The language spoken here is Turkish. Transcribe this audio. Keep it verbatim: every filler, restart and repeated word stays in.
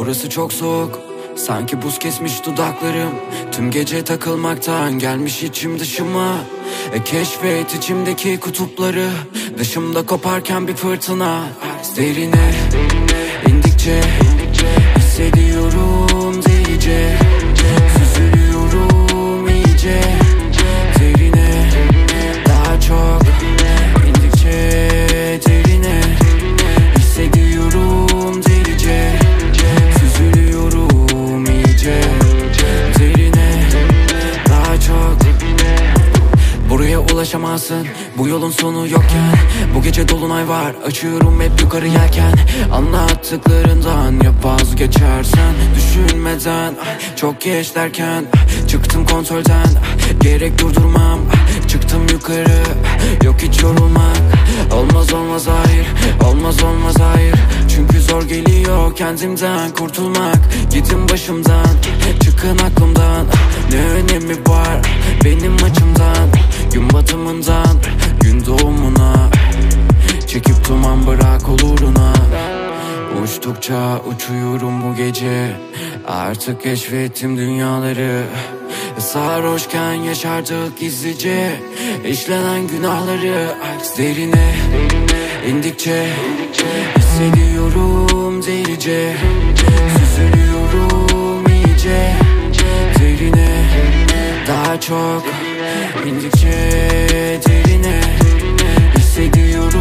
Burası çok soğuk, sanki buz kesmiş dudaklarım. Tüm gece takılmaktan gelmiş içim dışıma. E keşfet içimdeki kutupları. Dışımda koparken bir fırtına. Derine indikçe hissediyorum delice. Süzülüyorum iyice derine, daha çok indikçe derine. Hissediyorum delice, süzülüyorum iyice derine, daha çok. Buraya ulaşamazsın, bu yolun sonu yokken. Bu gece dolunay var, açıyorum hep yukarı yelken. Anlattıklarından ya vazgeçersen, düşünmeden çok geç derken. Çıktım kontrolden, gerek durdurmam. Çıktım yukarı, yok hiç yorulmak. Olmaz olmaz hayır, olmaz olmaz hayır. Çünkü zor geliyor kendimden kurtulmak. Gidin başımdan, çıkın aklımdan. Ne önemi var benim açımdan? Gün batımından gün doğumuna, çekip duman bırak oluruna. Uçtukça uçuyorum bu gece, artık keşfettim dünyaları. Sarhoşken yaşardık gizlice işlenen günahları. Derine indikçe hissediyorum delice. Süzülüyorum iyice derine, daha çok indikçe derine. Hissediyorum